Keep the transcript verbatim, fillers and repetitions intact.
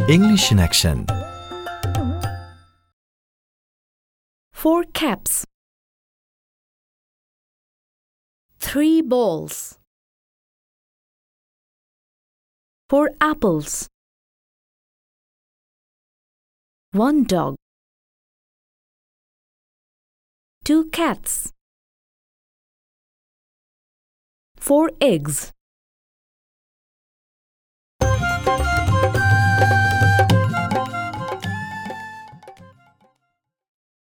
English in action. Four caps. Three balls. Four apples. One dog. Two cats. Four eggs.